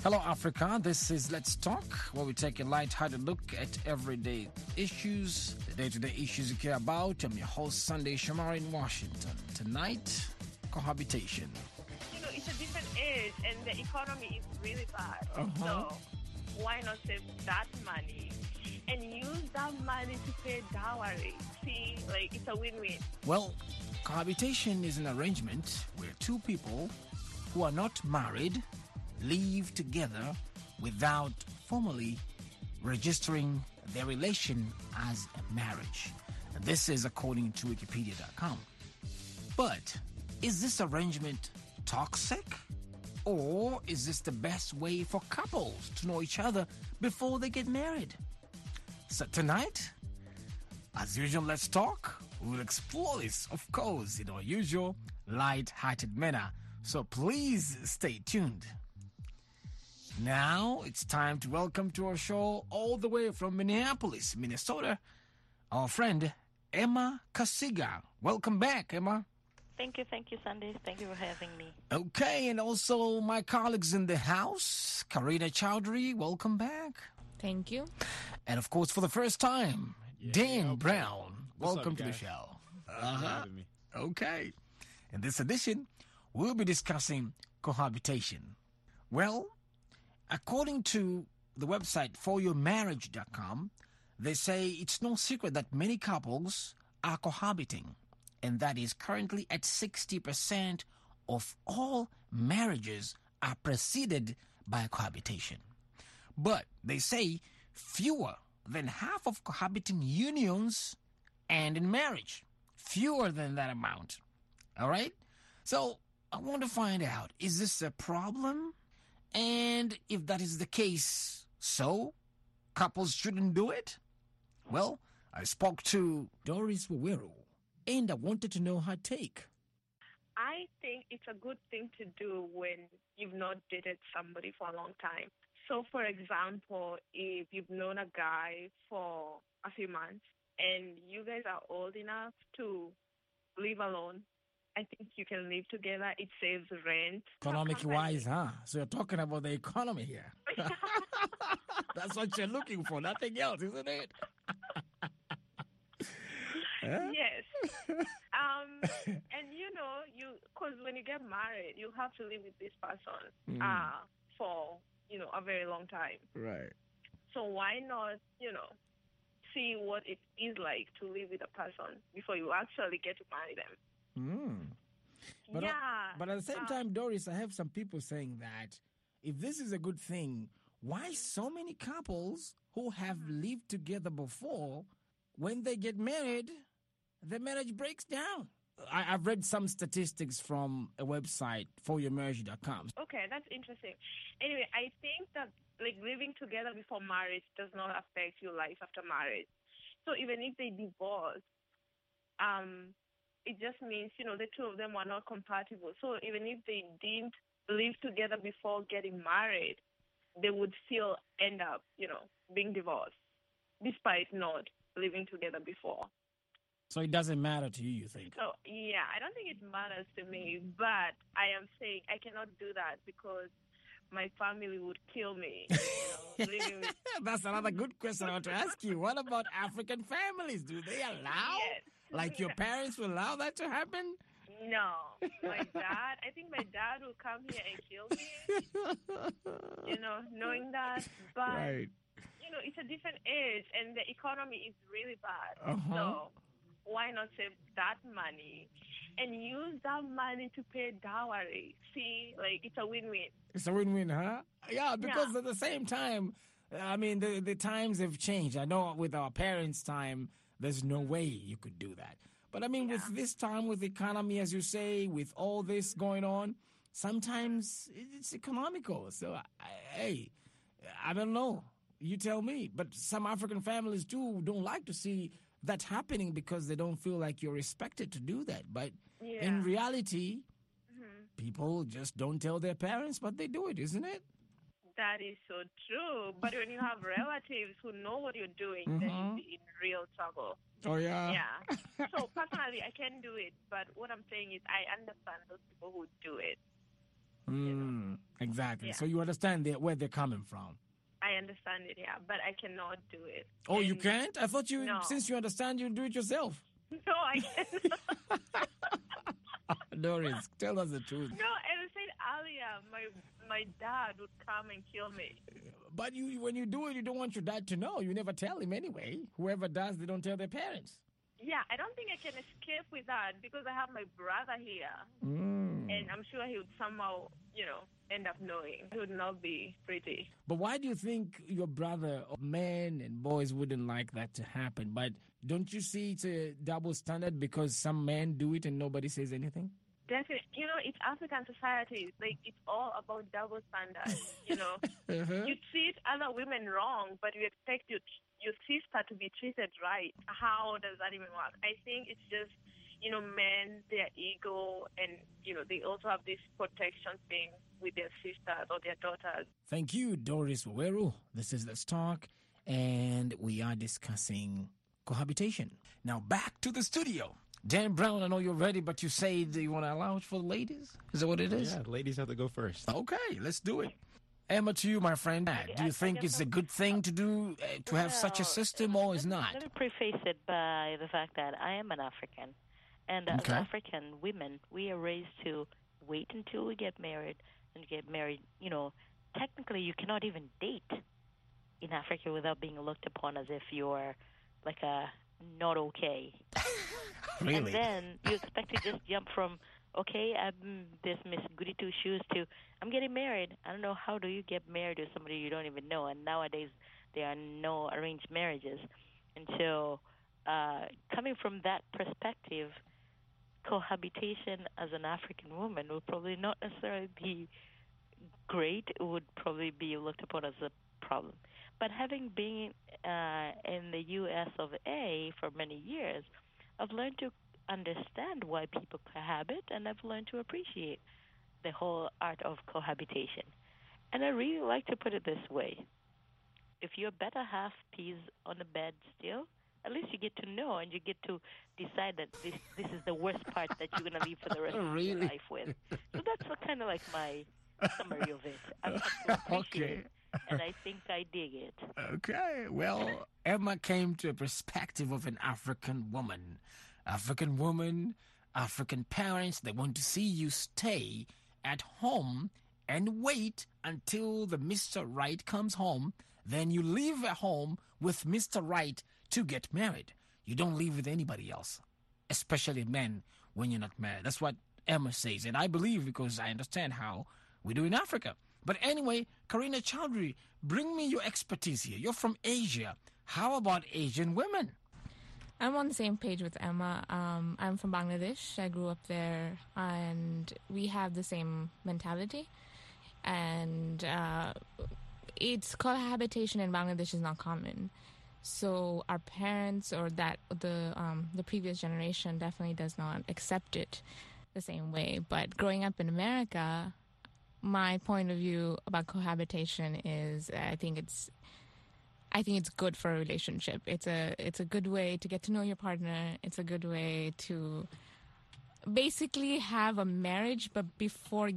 Hello, Africa. This is Let's Talk, where we take a light-hearted look at everyday issues, the day-to-day issues you care about. I'm your host, Sunday Shamari in Washington. Tonight, cohabitation. You know, it's a different age, and the economy is really bad. So why not save that money and use that money to pay dowry? See, like, it's a win-win. Well, cohabitation is an arrangement where two people who are not married live together without formally registering their relation as a marriage. And this is according to Wikipedia.com. But is this arrangement toxic? Or is this the best way for couples to know each other before they get married? So tonight, as usual, Let's Talk. We'll explore this, of course, in our usual light-hearted manner. So please stay tuned. Now it's time to welcome to our show, all the way from Minneapolis, Minnesota, our friend Emma Kasiga. Welcome back, Emma. Thank you, Sunday. Thank you for having me. Okay, and also my colleagues in the house, Karina Chowdhury, welcome back. Thank you. And of course, for the first time, Dan Brown, welcome to the show. Thanks for having me. Okay. In this edition, we'll be discussing cohabitation. Well, according to the website foryourmarriage.com, they say it's no secret that many couples are cohabiting, and that is currently at 60% of all marriages are preceded by cohabitation. But they say fewer than half of cohabiting unions end in marriage. Fewer than that amount. All right? So I want to find out, is this a problem? And if that is the case, so couples shouldn't do it? Well, I spoke to Doris Waweru, and I wanted to know her take. I think it's a good thing to do when you've not dated somebody for a long time. So, for example, if you've known a guy for a few months and you guys are old enough to live alone, I think you can live together. It saves rent. Economic-wise, huh? So you're talking about the economy here. That's what you're looking for, nothing else, isn't it? Yes. And, you know, because when you get married, you have to live with this person for, you know, a very long time. Right. So why not, you know, see what it is like to live with a person before you actually get to marry them? But yeah. But at the same time, Doris, I have some people saying that if this is a good thing, why so many couples who have lived together before, when they get married, the marriage breaks down? I've read some statistics from a website, foryourmarriage.com. Okay, that's interesting. Anyway, I think that like living together before marriage does not affect your life after marriage. So even if they divorce, it just means, you know, the two of them were not compatible. So even if they didn't live together before getting married, they would still end up, you know, being divorced, despite not living together before. So it doesn't matter to you, you think? So, yeah, I don't think it matters to me, but I am saying I cannot do that because my family would kill me. You know, living with... That's another good question I want to ask you. What about African families? Do they allow? Yes. Like your parents will allow that to happen? No. I think my dad will come here and kill me, you know, knowing that. But, Right. you know, it's a different age and the economy is really bad. So why not save that money and use that money to pay dowry? See, like, it's a win-win. It's a win-win, huh? Yeah, because at the same time, I mean, the times have changed. I know with our parents' time, there's no way you could do that. But I mean, with this time, with the economy, as you say, with all this going on, sometimes it's economical. So, hey, I don't know. You tell me. But some African families, too, don't like to see that happening because they don't feel like you're expected to do that. But in reality, people just don't tell their parents, but they do it, isn't it? That is so true. But when you have relatives who know what you're doing, then you'll be in real trouble. Oh, yeah? Yeah. So personally, I can do it. But what I'm saying is I understand those people who do it. Exactly. Yeah. So you understand where they're coming from. I understand it, yeah, but I cannot do it. Oh, you And can't? I thought you, No. since you understand, you do it yourself. No, I cannot. Doris, tell us the truth. No, as I said earlier, my dad would come and kill me. But when you do it, you don't want your dad to know. You never tell him anyway. Whoever does, they don't tell their parents. Yeah, I don't think I can escape with that because I have my brother here. And I'm sure he would somehow, end up knowing. It would not be pretty. But why do you think your brother, men and boys, wouldn't like that to happen? But don't you see it's a double standard because some men do it and nobody says anything? Definitely. It's African society. Like, it's all about double standards, Uh-huh. You treat other women wrong, but you expect your sister to be treated right. How does that even work? I think it's just, men, their ego, and, they also have this protection thing with their sisters or their daughters. Thank you, Doris Waweru. This is Let's Talk, and we are discussing cohabitation. Now, back to the studio. Dan Brown, I know you're ready, but you say that you want to allow it for the ladies? Is that what it is? Yeah, ladies have to go first. Okay, let's do it. Emma, to you, my friend. Do you think it's a good thing to do, to have such a system, or is not? Let me preface it by the fact that I am an African. And as Okay. African women, we are raised to wait until we get married. And get married, technically you cannot even date in Africa without being looked upon as if you're like a not okay. Really? And then you expect to just jump from, okay, I'm this Miss Goody Two Shoes to I'm getting married. I don't know, how do you get married to somebody you don't even know? And nowadays there are no arranged marriages. And so coming from that perspective, cohabitation as an African woman would probably not necessarily be great. It would probably be looked upon as a problem. But having been in the U.S. of A. for many years, I've learned to understand why people cohabit, and I've learned to appreciate the whole art of cohabitation. And I really like to put it this way. If your better half pees on the bed still, at least you get to know and you get to decide that this is the worst part that you're going to leave for the rest of your life with. So that's kind of like my summary of it. I've had to appreciate it, and I think I dig it. Okay. Well, Emma came to a perspective of an African woman. African parents, they want to see you stay at home and wait until the Mr. Right comes home. Then you leave at home with Mr. Right to get married. You don't leave with anybody else, especially men when you're not married. That's what Emma says, and I believe because I understand how we do in Africa. But anyway, Karina Chowdhury, bring me your expertise here. You're from Asia. How about Asian women? I'm on the same page with Emma. I'm from Bangladesh. I grew up there, and we have the same mentality. And it's cohabitation in Bangladesh is not common. So our parents or the previous generation definitely does not accept it the same way. But growing up in America, my point of view about cohabitation is I think it's good for a relationship. It's a good way to get to know your partner. It's a good way to basically have a marriage, but before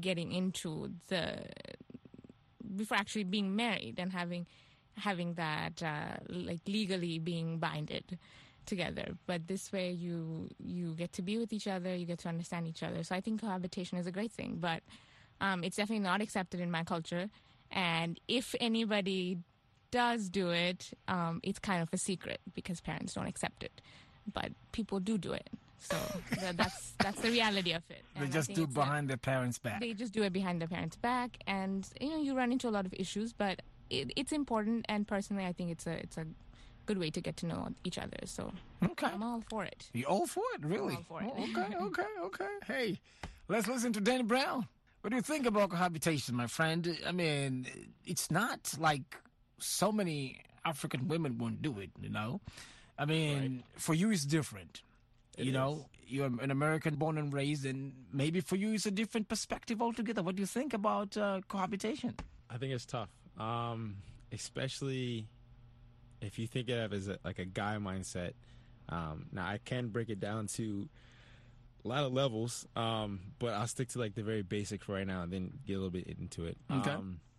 actually being married and having that like legally being binded together. But this way you get to be with each other, you get to understand each other. So I think cohabitation is a great thing, but it's definitely not accepted in my culture. And if anybody does do it, it's kind of a secret because parents don't accept it. But people do it. So that's the reality of it. They just do it behind their parents' back. They just do it behind their parents' back, and you run into a lot of issues. But it's important, and personally, I think it's a good way to get to know each other. So okay. I'm all for it. You're all for it, really? I'm all for it. Oh, okay. Hey, let's listen to Danny Brown. What do you think about cohabitation, my friend? I mean, it's not like so many African women won't do it, I mean, For you, it's different. You're an American born and raised, and maybe for you, it's a different perspective altogether. What do you think about cohabitation? I think it's tough, especially if you think of it as like a guy mindset. Now, I can break it down to a lot of levels, but I'll stick to like the very basic for right now, and then get a little bit into it. Okay.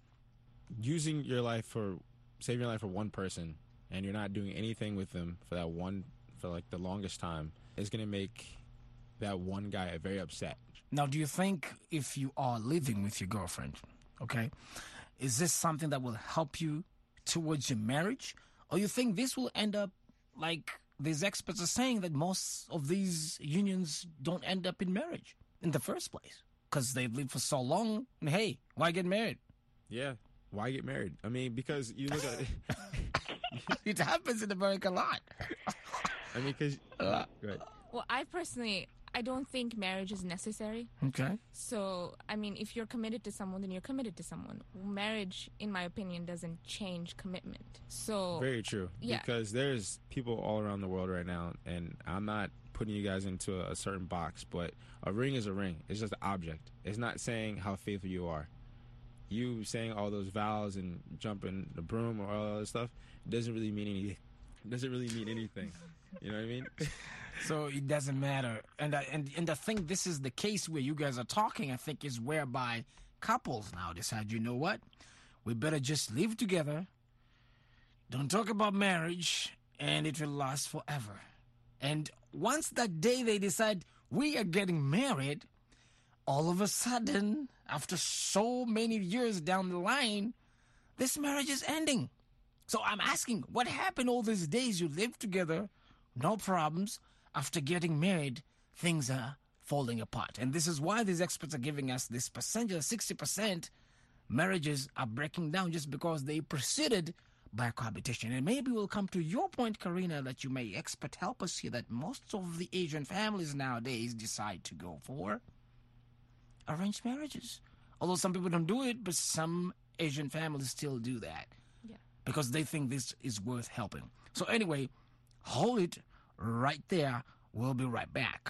Using your life saving your life for one person, and you're not doing anything with them for like the longest time, is going to make that one guy very upset. Now, do you think if you are living with your girlfriend, okay, is this something that will help you towards your marriage? Or you think this will end up like these experts are saying, that most of these unions don't end up in marriage in the first place because they've lived for so long? And hey, why get married? Yeah, why get married? I mean, because you look at it. It happens in America a lot. I mean, because... Go ahead. Well, I don't think marriage is necessary. Okay. So, I mean, if you're committed to someone, then you're committed to someone. Marriage, in my opinion, doesn't change commitment. So very true. Yeah. Because there's people all around the world right now, and I'm not putting you guys into a certain box, but a ring is a ring. It's just an object. It's not saying how faithful you are. You saying all those vows and jumping the broom or all that other stuff doesn't really mean anything. You know what I mean? So it doesn't matter. And I think this is the case where you guys are talking, I think, is whereby couples now decide, you know what? We better just live together. Don't talk about marriage, and it will last forever. And once that day they decide we are getting married, all of a sudden, after so many years down the line, this marriage is ending. So I'm asking, what happened all these days you lived together, no problems? After getting married, things are falling apart. And this is why these experts are giving us this percentage, 60% marriages are breaking down just because they proceeded by cohabitation. And maybe we'll come to your point, Karina, that you may expert help us here, that most of the Asian families nowadays decide to go for arranged marriages. Although some people don't do it, but some Asian families still do that. Yeah. Because they think this is worth helping. So anyway, hold it right there. We'll be right back.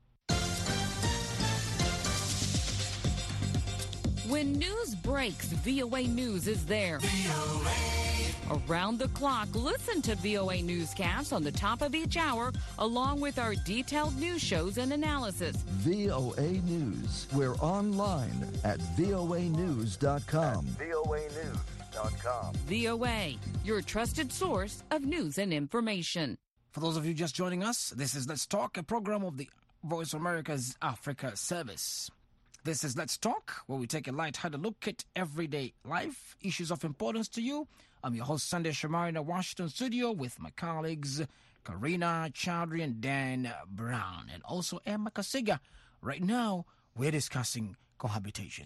When news breaks, VOA News is there. Around the clock, listen to VOA Newscasts on the top of each hour, along with our detailed news shows and analysis. VOA News. We're online at voanews.com. VOA, your trusted source of news and information. For those of you just joining us, this is Let's Talk, a program of the Voice of America's Africa Service. This is Let's Talk, where we take a light-hearted look at everyday life, issues of importance to you. I'm your host, Sunday Shamari, in the Washington studio with my colleagues, Karina Chowdhury and Dan Brown, and also Emma Kasiga. Right now, we're discussing cohabitation.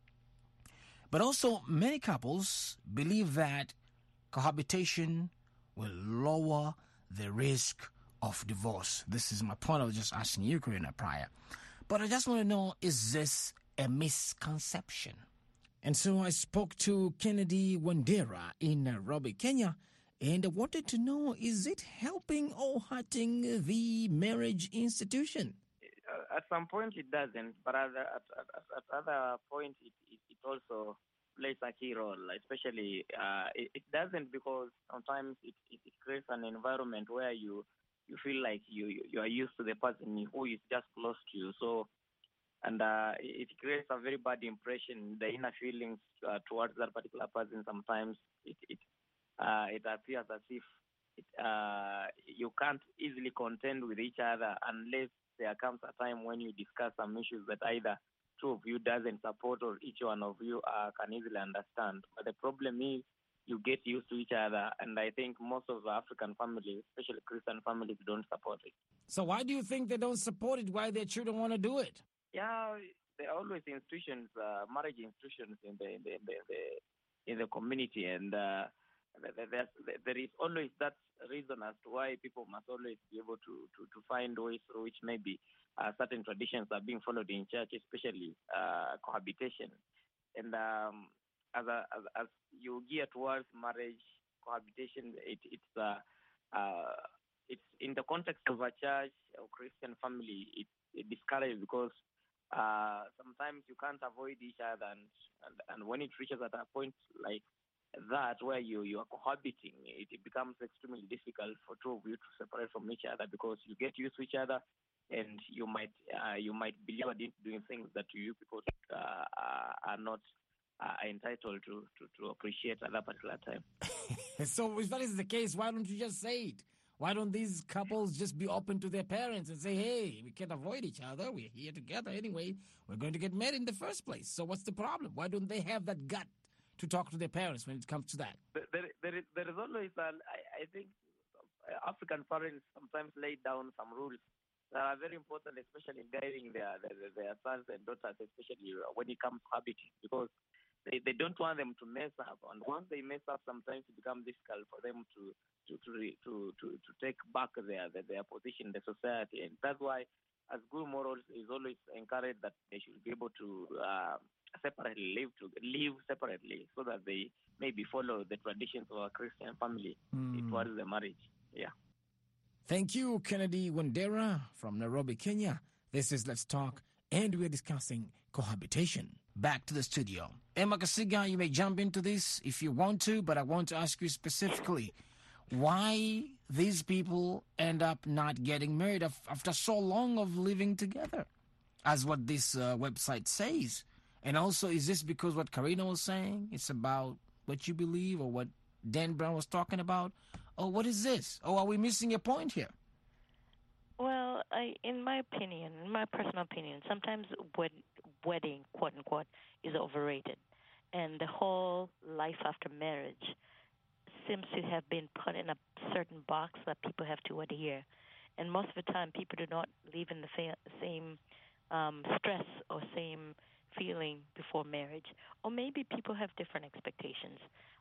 But also, many couples believe that cohabitation will lower the risk of divorce. This is my point I was just asking you, Karina, prior. But I just want to know, is this a misconception? And so I spoke to Kennedy Wandera in Nairobi, Kenya, and I wanted to know, is it helping or hurting the marriage institution? At some point it doesn't, but at other point it also plays a key role. Especially it doesn't because sometimes it creates an environment where you feel like you are used to the person who is just close to you. So, and it creates a very bad impression. The inner feelings towards that particular person. Sometimes it appears as if you can't easily contend with each other unless there comes a time when you discuss some issues that either two of you doesn't support or each one of you can easily understand. But the problem is you get used to each other, and I think most of the African families, especially Christian families, don't support it. So why do you think they don't support it? Why their children want to do it? Yeah, there are always institutions, marriage institutions in the community, and there is always that reason as to why people must always be able to find ways through which maybe certain traditions are being followed in church, especially cohabitation. And as you gear towards marriage, cohabitation, it's in the context of a church or Christian family, it's discouraged because sometimes you can't avoid each other, and when it reaches at a point like that where you are cohabiting, it becomes extremely difficult for two of you to separate from each other because you get used to each other and you might be lured into doing things that you people are not entitled to appreciate at that particular time. So if that is the case, why don't you just say it? Why don't these couples just be open to their parents and say, hey, we can't avoid each other. We're here together anyway. We're going to get married in the first place. So what's the problem? Why don't they have that gut to talk to their parents when it comes to that? There is always, I think, African parents sometimes lay down some rules that are very important, especially in guiding their sons and daughters, especially when it comes to habiting, because they don't want them to mess up. And once they mess up, sometimes it becomes difficult for them to take back their position in the society. And that's why, as good morals, is always encouraged that they should be able to separately live separately, so that they maybe follow the traditions of a Christian family towards the marriage. Yeah. Thank you, Kennedy Wandera from Nairobi, Kenya. This is Let's Talk, and we're discussing cohabitation. Back to the studio. Emma Kasiga, you may jump into this if you want to, but I want to ask you specifically why these people end up not getting married after so long of living together, as what this website says. And also, is this because what Karina was saying, it's about what you believe, or what Dan Brown was talking about? Or what is this? Or are we missing a point here? Well, in my personal opinion, sometimes wedding, quote unquote, is overrated. And the whole life after marriage seems to have been put in a certain box that people have to adhere. And most of the time, people do not live in the same stress or same feeling before marriage. Or maybe people have different expectations.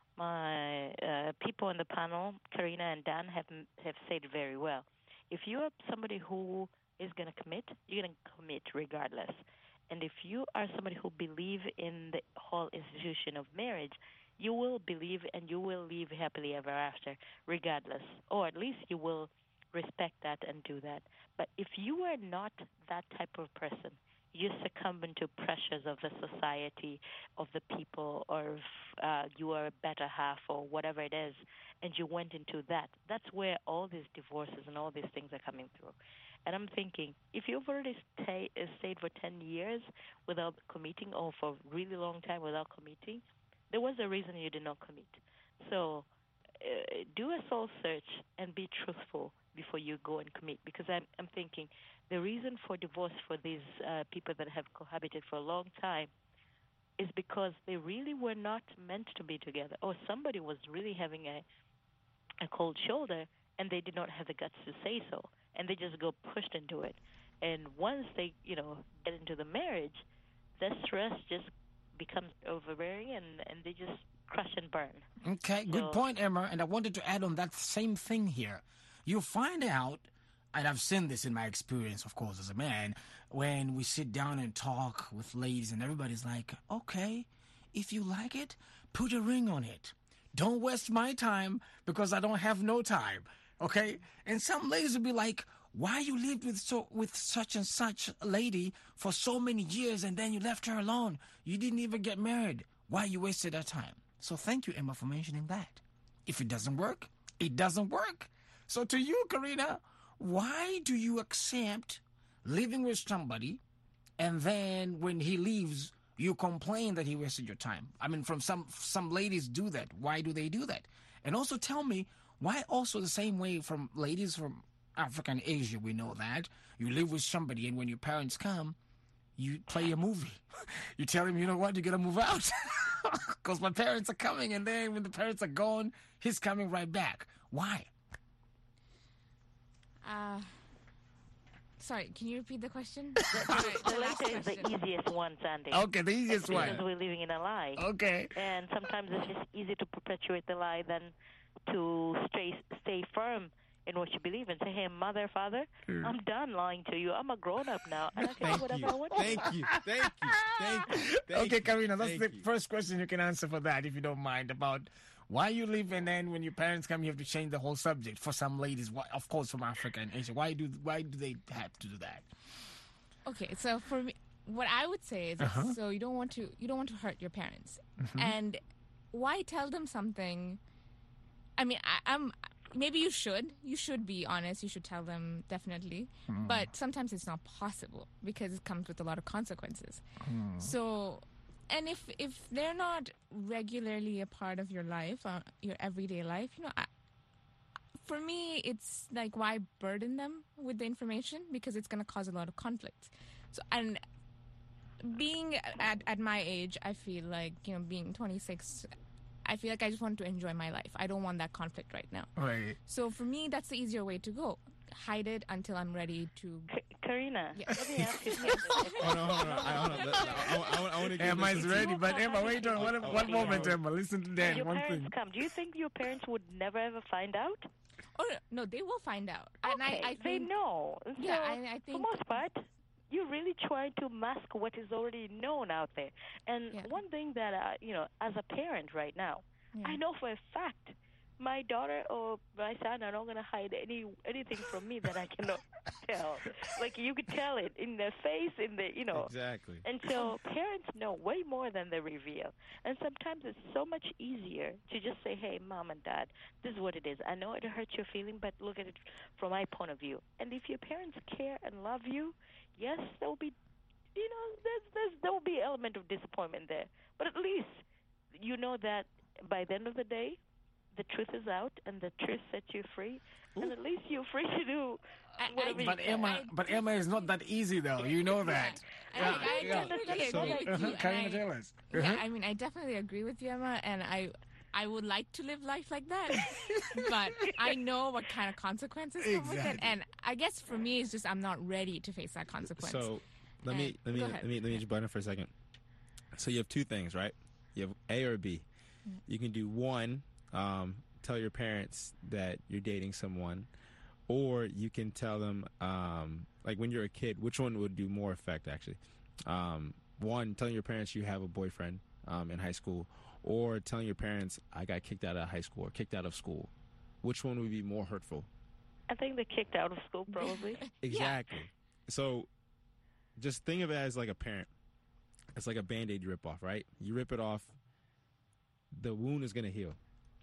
My people on the panel, Karina and Dan, have said very well. If you are somebody who is going to commit, you're going to commit regardless. And if you are somebody who believes in the whole institution of marriage, you will believe and you will live happily ever after regardless. Or at least you will respect that and do that. But if you are not that type of person, you succumb to pressures of the society, of the people, or you are a better half or whatever it is, and you went into that. That's where all these divorces and all these things are coming through. And I'm thinking, if you've already stayed for 10 years without committing, or for a really long time without committing, there was a reason you did not commit. So do a soul search and be truthful before you go and commit. Because I'm thinking the reason for divorce for these people that have cohabited for a long time is because they really were not meant to be together, or somebody was really having a cold shoulder and they did not have the guts to say so, and they just go pushed into it. And once they, get into the marriage, the stress just becomes overbearing, and they just crush and burn. Okay, good point, Emma. And I wanted to add on that same thing here. You find out, and I've seen this in my experience, of course, as a man, when we sit down and talk with ladies and everybody's like, okay, if you like it, put a ring on it. Don't waste my time because I don't have no time, okay? And some ladies will be like, why you lived with such and such a lady for so many years and then you left her alone? You didn't even get married. Why you wasted her time? So thank you, Emma, for mentioning that. If it doesn't work, it doesn't work. So to you, Karina, why do you accept living with somebody and then when he leaves, you complain that he wasted your time? I mean, from some ladies do that. Why do they do that? And also tell me, why also the same way from ladies from Africa and Asia, we know that. You live with somebody and when your parents come, you play a movie. You tell him, you know what, you got to move out. Because my parents are coming, and then when the parents are gone, he's coming right back. Why? Sorry, can you repeat the question? The latter is the easiest one, Sandy. Okay, the easiest one. Because we're living in a lie. Okay. And sometimes it's just easier to perpetuate the lie than to stay firm in what you believe and say, hey, mother, father, I'm done lying to you. I'm a grown-up now, and I can do whatever I want. Thank you. Okay, Karina, that's the first question you can answer for that, if you don't mind, about why you live and then when your parents come, you have to change the whole subject. For some ladies, of course, from Africa and Asia, why do they have to do that? Okay, so for me, what I would say is, so you don't want to hurt your parents, and why tell them something? I mean, I'm maybe you should be honest. You should tell them definitely, but sometimes it's not possible because it comes with a lot of consequences. So, and if they're not regularly a part of your life, your everyday life, for me, it's like, why burden them with the information? Because it's going to cause a lot of conflict. So, and being at my age, I feel like, being 26, I feel like I just want to enjoy my life. I don't want that conflict right now. Right. So for me, that's the easier way to go. Hide it until I'm ready to... Karina, Yeah. let me ask you something. Hold on. I want to get Emma is this- ready, but Emma, wait on one moment, Emma. Listen to that. Your One parents thing. come. Do you think your parents would never ever find out? Oh, no, they will find out. Okay, And I they think... know. So, Yeah, I think... for most part, you're really trying to mask what is already known out there. And Yeah. one thing that, as a parent right now, Yeah. I know for a fact my daughter or my son are not going to hide anything from me that I cannot tell. Like, you could tell it in their face, Exactly. And so parents know way more than they reveal. And sometimes it's so much easier to just say, hey, mom and dad, this is what it is. I know it hurts your feeling, but look at it from my point of view. And if your parents care and love you, yes, there will be, there will be an element of disappointment there. But at least you know that by the end of the day, the truth is out, and the truth sets you free, and at least you're free to do whatever you But can. Emma is not that easy, though. You know that. I definitely agree with you. Karina, and I- tell us. Yeah, I mean, I definitely agree with you, Emma, and I would like to live life like that, but I know what kind of consequences come with it, Exactly. and I guess for me, it's just I'm not ready to face that consequence. So let me Go ahead. just butt in for a second. So you have two things, right? You have A or B. You can do one, tell your parents that you're dating someone, or you can tell them, like when you're a kid, which one would do more effect actually? One, telling your parents you have a boyfriend in high school, or telling your parents I got kicked out of high school or kicked out of school. Which one would be more hurtful? I think they're kicked out of school, probably. Exactly. So just think of it as like a parent. It's like a Band-Aid you rip off, right? You rip it off, the wound is going to heal.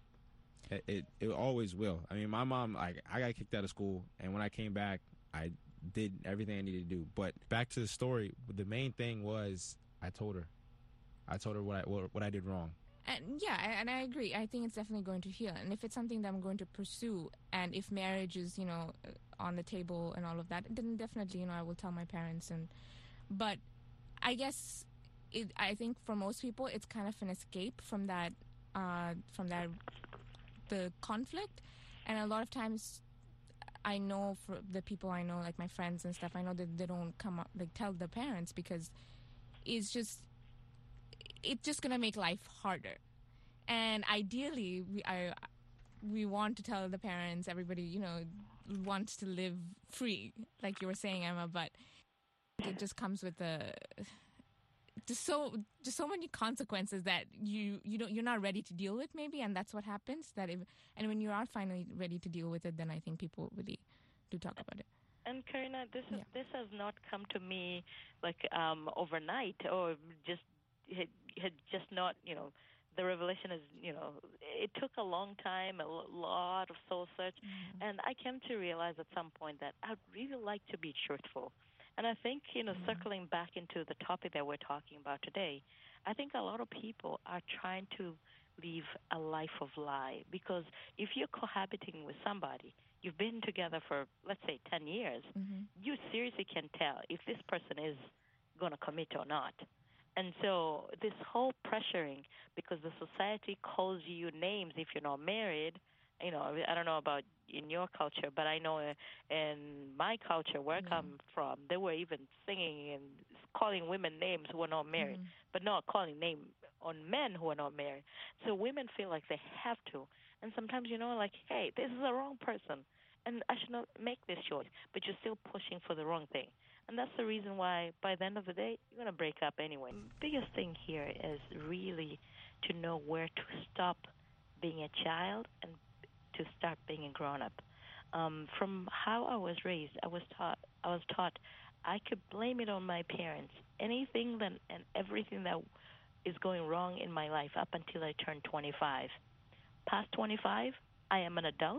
It always will. I mean, my mom, I got kicked out of school, and when I came back, I did everything I needed to do. But back to the story, the main thing was I told her what I did wrong. And yeah, and I agree. I think it's definitely going to heal. And if it's something that I'm going to pursue, and if marriage is, on the table and all of that, then definitely, I will tell my parents. But I guess I think for most people, it's kind of an escape from that, the conflict. And a lot of times, I know for the people I know, like my friends and stuff, I know that they don't come up, like tell their parents because it's just going to make life harder. And ideally, we want to tell the parents, everybody, wants to live free, like you were saying, Emma, but it just comes with just so many consequences that you're not ready to deal with, maybe, and that's what happens. And when you are finally ready to deal with it, then I think people really do talk about it. And Karina, this has not come to me like overnight, or just had just not, the revelation is, it took a long time, a lot of soul search, and I came to realize at some point that I'd really like to be truthful. And I think, circling back into the topic that we're talking about today, I think a lot of people are trying to live a life of lie, because if you're cohabiting with somebody, you've been together for, let's say, 10 years, you seriously can tell if this person is going to commit or not. And so this whole pressuring, because the society calls you names if you're not married, I don't know about in your culture, but I know in my culture where I come from, they were even singing and calling women names who are not married, but not calling names on men who are not married. So women feel like they have to. And sometimes, like, hey, this is the wrong person, and I should not make this choice, but you're still pushing for the wrong thing. And that's the reason why, by the end of the day, you're going to break up anyway. The biggest thing here is really to know where to stop being a child and to start being a grown-up. From how I was raised, I was taught I could blame it on my parents. Anything and everything that is going wrong in my life up until I turned 25. Past 25, I am an adult.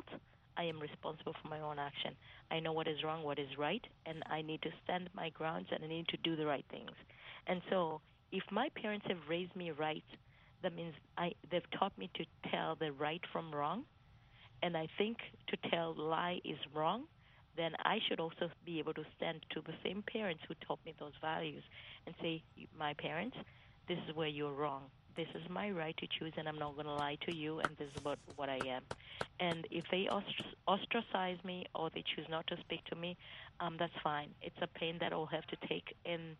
I am responsible for my own action. I know what is wrong, what is right, and I need to stand my grounds, and I need to do the right things. And so if my parents have raised me right, that means they've taught me to tell the right from wrong, and I think to tell lie is wrong, then I should also be able to stand to the same parents who taught me those values and say, my parents, this is where you're wrong. This is my right to choose, and I'm not going to lie to you, and this is about what I am. And if they ostracize me or they choose not to speak to me, that's fine. It's a pain that I'll have to take in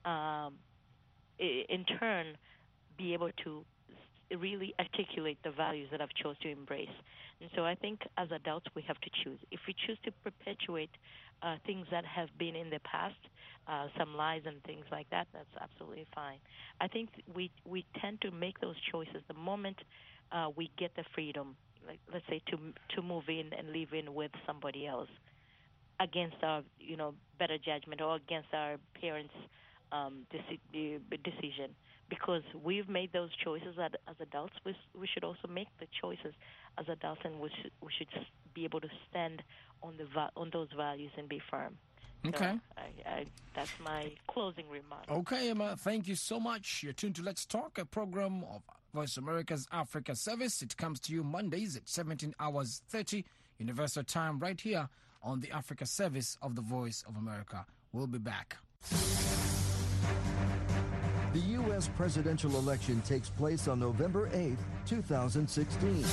turn, be able to really articulate the values that I've chose to embrace. And so I think as adults we have to choose. If we choose to perpetuate things that have been in the past, some lies and things like that, that's absolutely fine. I think we tend to make those choices the moment we get the freedom, like let's say to move in and live in with somebody else against our better judgment or against our parents' decision. Because we've made those choices as adults, we should also make the choices as adults, and we should be able to stand on those values and be firm. Okay. So that's my closing remark. Okay, Emma, thank you so much. You're tuned to Let's Talk, a program of Voice America's Africa Service. It comes to you Mondays at 17 hours 30 Universal Time right here on the Africa Service of the Voice of America. We'll be back. The U.S. presidential election takes place on November 8, 2016.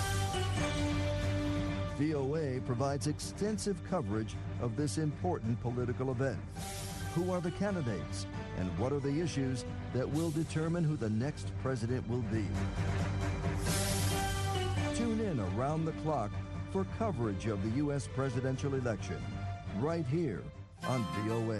VOA provides extensive coverage of this important political event. Who are the candidates, and what are the issues that will determine who the next president will be? Tune in around the clock for coverage of the U.S. presidential election, right here on VOA.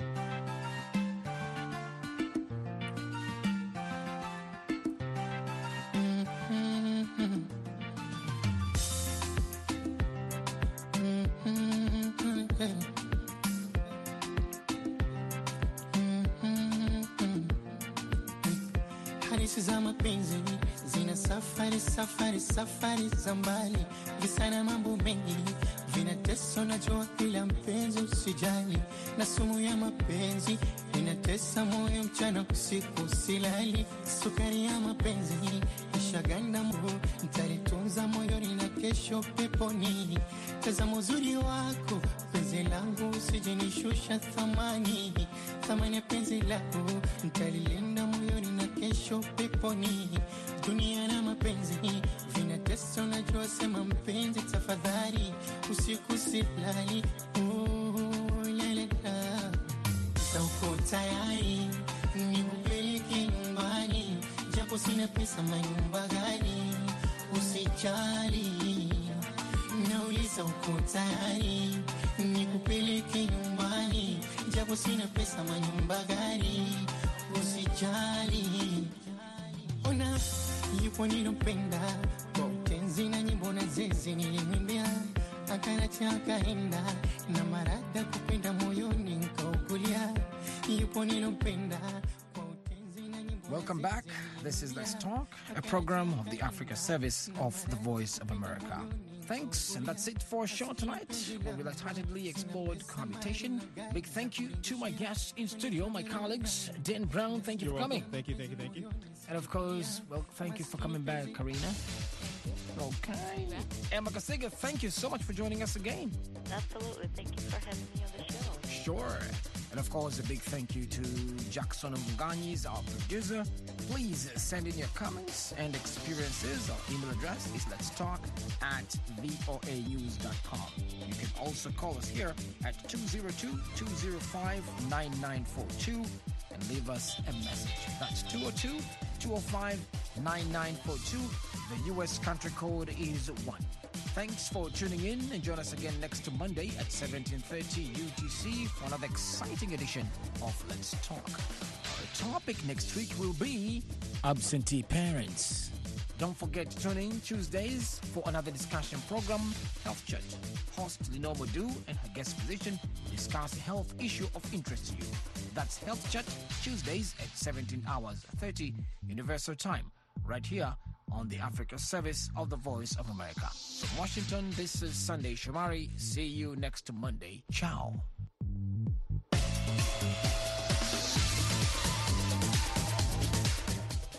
Hadithi za mapenzi zina safari za mbali, visa na mambo mengi vinatesa, najua kila mpenzi usijali, na sumu ya mapenzi inatesa moyo mchana usiku silali, sukari ya mapenzi ishaganda moyo, nitalitunza moyoni na kesho peponi, tazama uzuri wako penzi langu, usijinishusha thamani ya penzi lako, nitalilinda moyoni na kesho peponi, dunia na mapenzi vinatesa, najua sema mpenzi tafadhali, usiku silali, lalela, sauko tayari nikupeleke nyumbani, japo sina pesa manyumba gani, usijali, nauliza uko tayari nikupeleke nyumbani, japo sina pesa manyumba gani, usijali. Ona yupo nilopenda kwa utenzi na nyimbo na zezi nilimwimbia, akanacha akaenda na marada kupenda moyoni nkaukulia, yupo nilopenda kwa utenzi na nyimbo. Welcome back. This is Let's Talk, a program of the Africa Service of the Voice of America. Thanks, and that's it for our show tonight, where we lightheartedly explored cohabitation. Big thank you to my guests in studio, my colleagues. Dan Brown, thank you for coming. Thank you. And of course, well, thank you for coming back, Karina. Okay. Emma Kasiga, thank you so much for joining us again. Absolutely. Thank you for having me on the show. Sure. And of course, a big thank you to Jackson Munganyis, our producer. Please send in your comments and experiences. Our email address is letstalk@voanews.com. You can also call us here at 202-205-9942 and leave us a message. That's 202-205-9942. The U.S. country code is 1. Thanks for tuning in, and join us again next Monday at 17:30 UTC for another exciting edition of Let's Talk. Our topic next week will be absentee parents. Don't forget to tune in Tuesdays for another discussion program, Health Chat. Host Lenore Modu and her guest physician discuss a health issue of interest to you. That's Health Chat, Tuesdays at 17 hours 30 Universal Time, right here on the Africa service of the Voice of America. From Washington, this is Sunday Shomari. See you next Monday. Ciao.